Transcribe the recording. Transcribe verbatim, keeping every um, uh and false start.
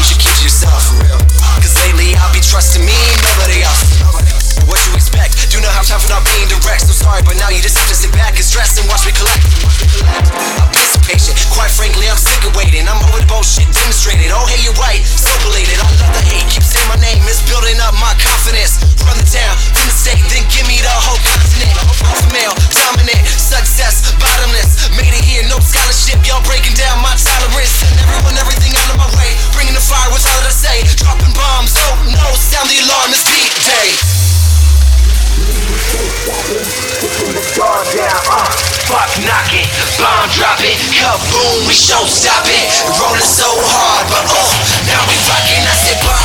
you should keep to yourself, for real. Cause lately I'll be trusting me, nobody else. What you expect? Do not have time for not being direct. So sorry, but now you just have to sit back and stress and watch me collect. I've been so patient, quite frankly I'm sick of waiting. I'm over the bullshit demonstrated. Oh hey, you're right, so belated. I love the hate, keep saying my name, it's building up my confidence. Run the town, then the state, then give me the whole continent. Alpha male, dominant, success, bottomless. Made it here, no scholarship, y'all breaking down my tolerance. And everyone, everything out of my way, bringing the fire, what's all that I say? Dropping bombs, oh no, sound the alarm, it's beat day. Guard down, uh, fuck knocking, bomb dropping, kaboom, we show stop it. Rolling so hard, but uh, now we rocking, I said bomb.